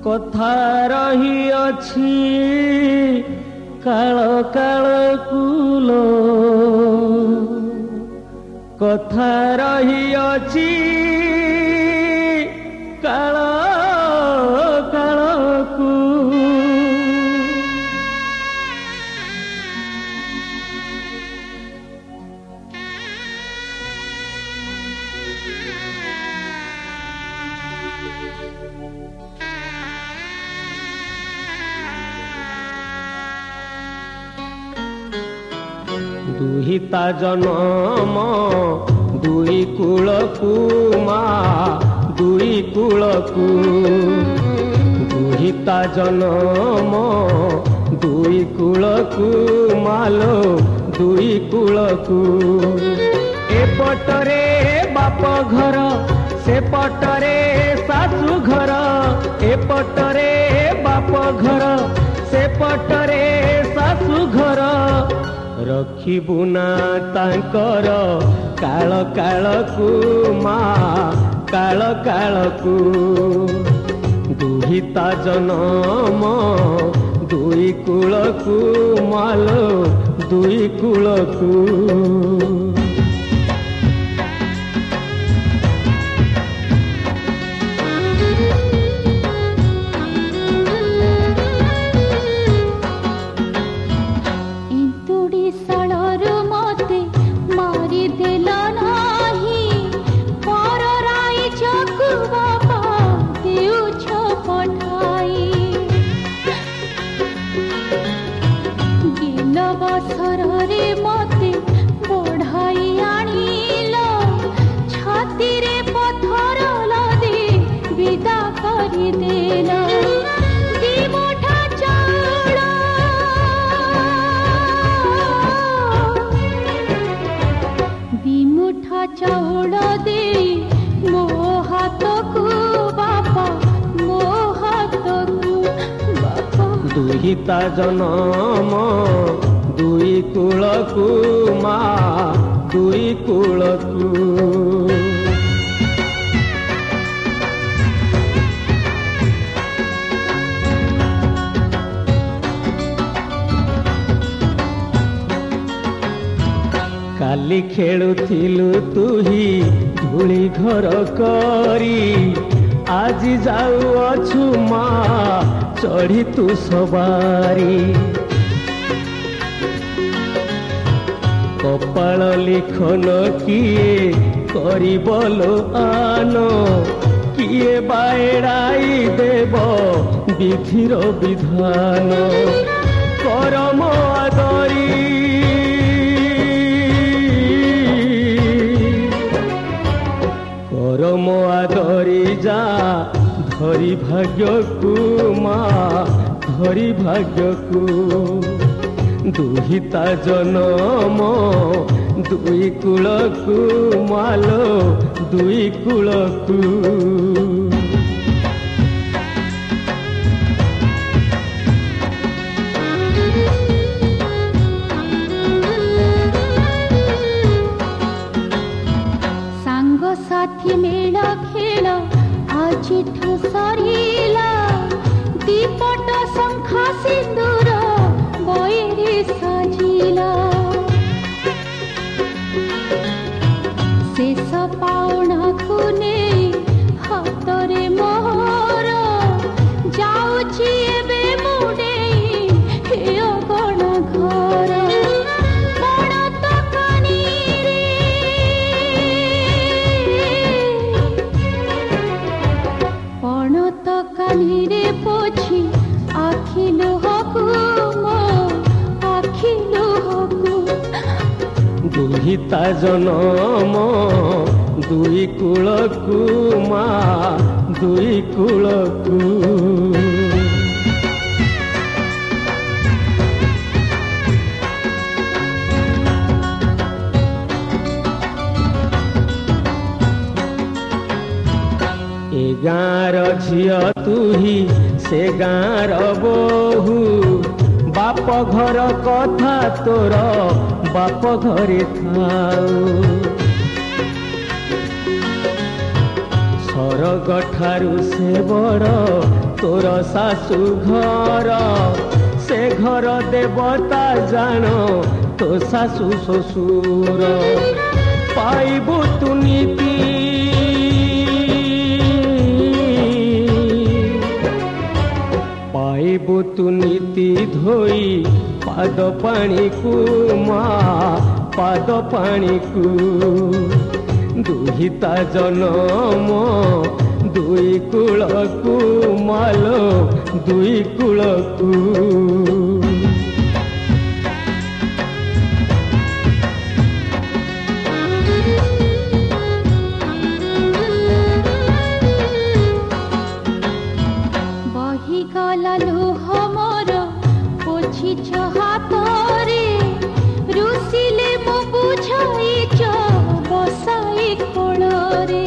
कथा रही अछि काल काल कुलो कथा रही अछि काल काल कु दुहिता जन्म दुई कूलकू माँ दुई कूलकू दुहिता जन्म दुई कूलकू मालो दुई कूलकू एपटरे बाप घर से पटरे सासू घर एपटरे बाप घर से पटरे सासू घर रखिबु ना तांकर काल कालकू माँ काल कालकू दुहिता जन्म दुई कूलकू मालो दुई कूलकू चाउल दे मो हाथ को बापा मो हाथ को बापा दुहिता जन्म दुई कूलकू माँ दुई कूलकू काली खेलुथिलु तुही धूली घर करी आज जाउअछु माँ चढ़ी तू सवारी कपाल लिखन किए करिबलो आनो किए बाएड़ाई देव विधिर विधान करम आदरी करम आदरी जा धरी भाग्यकू माँ धरी भाग्यकू दुहिता जन्म दुई कूलकू मालो दुई कूलकू साथी मेल खेल आज सरीला दीपट शंखा सिंदूर बयरे साजिला शेष पाउणा को नहीं हाथरे मोहर जाउची एबे मुडे हे अगण घर रे पोछी आखिलु हकु मो आखिलु हकु दुहिता जन्म दुई कूलकू माँ दुई कूलकू ए गाँर झिया तुही से गाँर बोहू बाप घर कथा तोर बाप घरे थाऊ स्वर्ग ठारू से बड़ तोर शाशु घर से घर देवता जान तो शाशु शशुर पाइबु तु नीति पाइबु तु नीति धोई पाद पानी को माँ पाद पानी को दुहिता जनम दुई कूल को मालो दुई कूल को बही गला लुह मोर पोछि हातरे रुसिले मो बुझाई बसाई कोଳରେ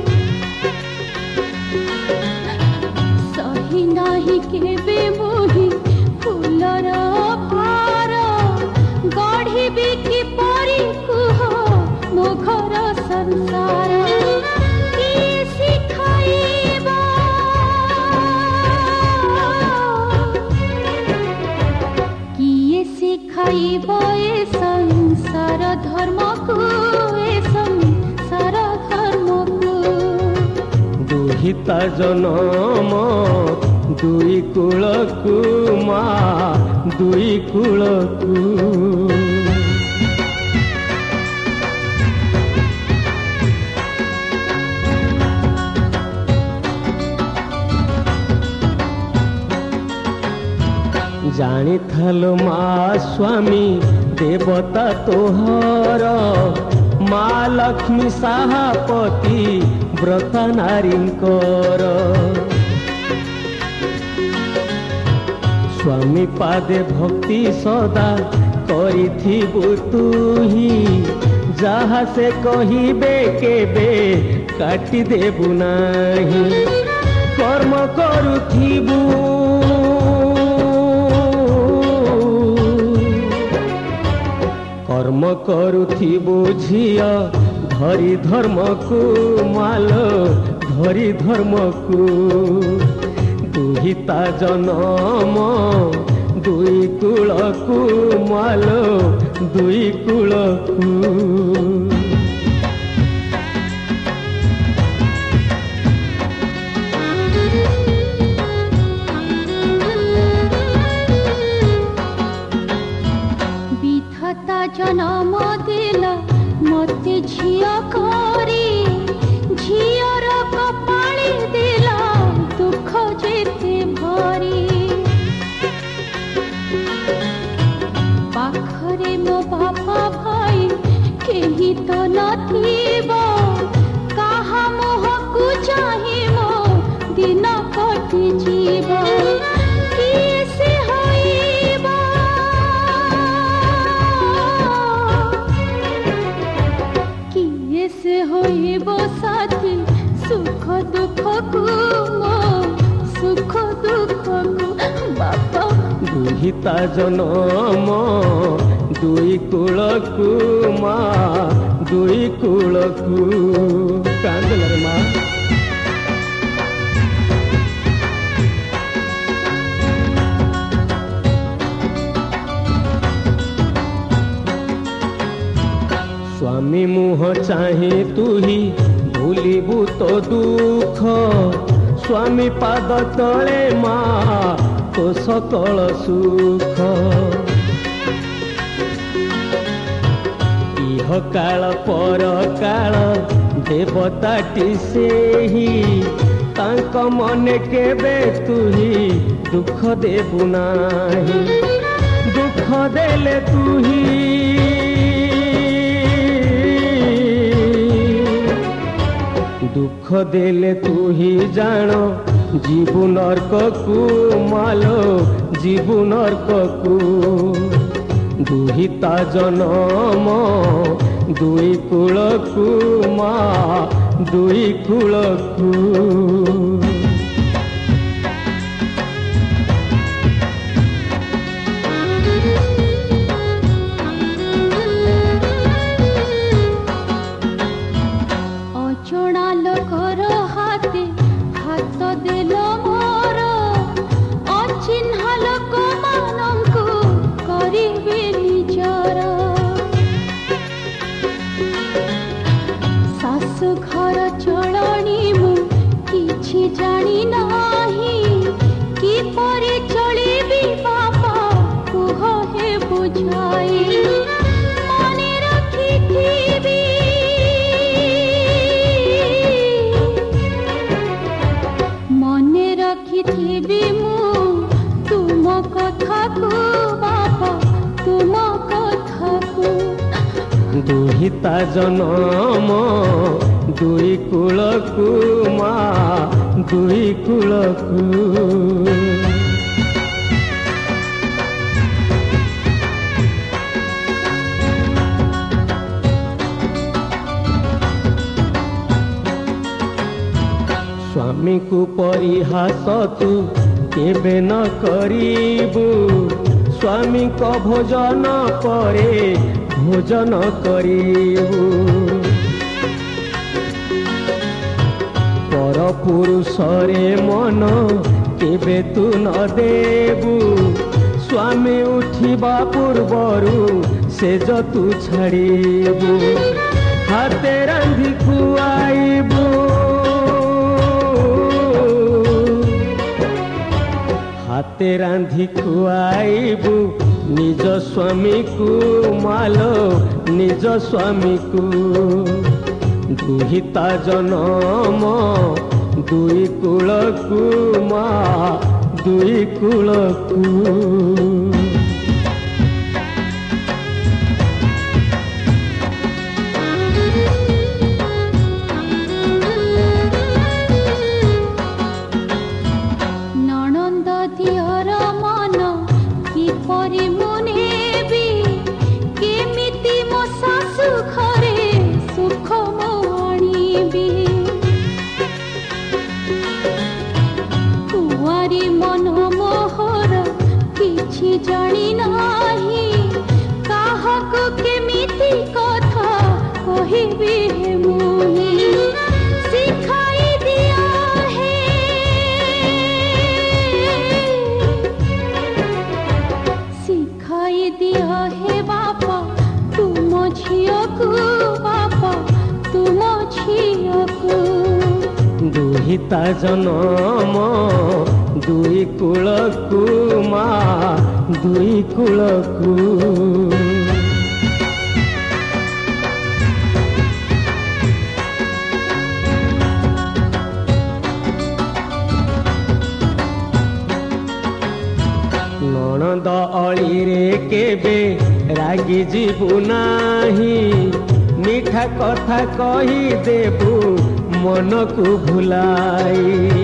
सही नाही केबे मोहि फूलर भार गढ़िबी कि परी कुह मो घर संसार किए शिखाइबा किए शिखाइब ए संसार धर्म को दुहिता जनम दुई कूल को माँ दुई कूल को जानी थालो माँ स्वामी देवता तोहर माँ लक्ष्मी साहापति व्रत नारींकर स्वामी पादे भक्ति सदा करिथिबु तुही जहाँ से कहिबे केबे काटी देबु नाही कर्म करुथिबु कर्म करुथिबु झिया धरी धर्म को मालो धरी धर्म को दुहिता जनम दुई कूल को मालो दुई कूल को जनम दिला मते झिया करी झियर कपाली दिला दुख जेते भरी पाखरे मो बापा भाई केही तो नथिबो काहा मोह को चाहि मो दिन कटि जीवा होइबो साथी सुख दुख को सुख दुख को बापा दुहिता जनम दुई कूल को माँ दुई कूल को कांदलर माँ स्वामी मुह चाहे तुही भूलिबु तो दुख स्वामी पाद तले माँ तो सकल सुख इह काल पर काल देवताटी सेही तांक मने केबे तुही दुख देबु नाही दुख देले तुही दुख देले तू ही जान जीवु नरक को मालो जीवु नरक को दुहिता जनम दुई कूल को माँ दुई कूल को अचणा लोकर हाथ हाथ देल मोर अचिन्हा लोक मानंकु करिबे निजर सासु घर चलणी मु किछि जानी नाही कि परे चलिबी बाबा कुह हे बुझाई मने रखिथिबी मु तुम कथा को बाबा तुम कथा को दुहिता जनम दुई कुलकु मा दुई कुलकु स्वामी को परिहास तू केबे न करीबू स्वामी को भोजन करे भोजन करीबू पर पुरुषरे मन केबे तू न देबू स्वामी उठिबा पूर्वरु से तू छाड़ीबू हाथे रांधि खुआईबू हाथे रांधि खुआईबू निज स्वामी को मालो निज स्वामी को दुहिता जनम दुई कुलकु मा दुई कुलकु जानी नाही काहको केमिति कथा कहिबी हे मुही सिखाई दिया हे सिखाई दिया हे बापा तुम झियो को बापा तुम झियो को दुहिता जनम दुई कुलकु मा दुई कुलकु ननद अळिरे केबे रागी जीवु नाही मीठा कथा कही देबू मन को भुलाई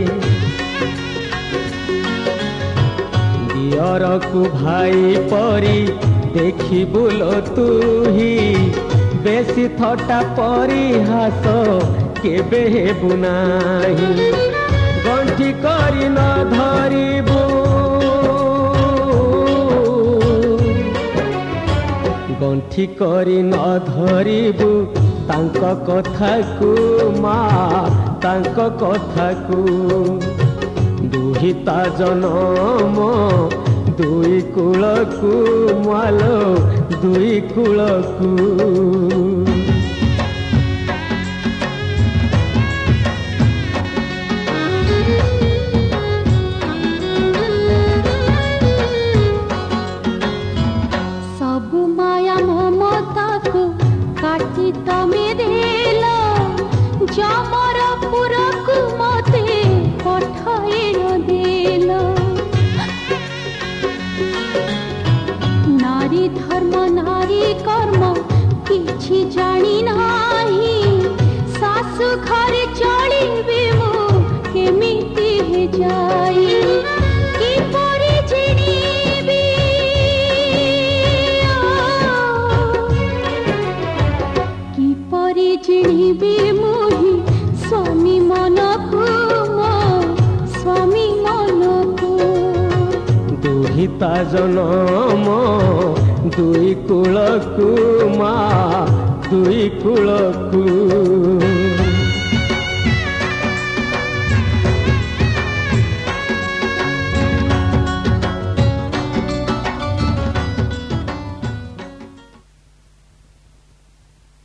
दियर को भाई परी देखी बुल तू ही बेसी थटा परिहास केबे हेबु नाही गंठी करी न धरिबू गंठी करी न धरिबू तांक कथा को मा तांक कथा को दुहिता जनम दुई कुलकु मालो दुई कुलकु सबु माया ममता को काटी तमे देला जमर पुरकु मते पठाई देला नारी धर्म नारी कर्म किछि जानी नाही सासु घर चलिबे मु केमिति हे जाई कि परि जिनिबी कि परि जिनिबी मुहि स्वामी मनकु मो स्वामी मनकु दुहिता जनम दुई कुलकु मा दुई कुलकु